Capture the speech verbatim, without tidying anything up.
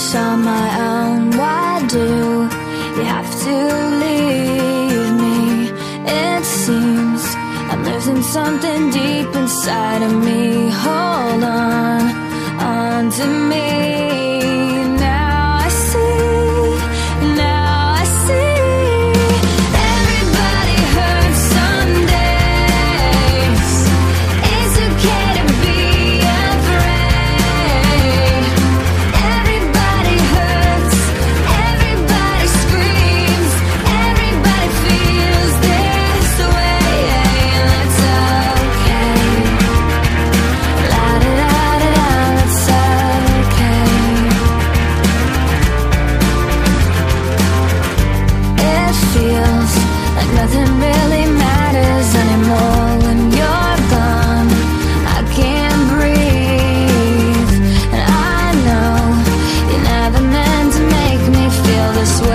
this on my own. Why do you have to leave me? It seems I'm losing something deep inside of me. Hold on, on to me. Nothing really matters anymore when you're gone. I can't breathe, and I know you never meant to make me feel this way.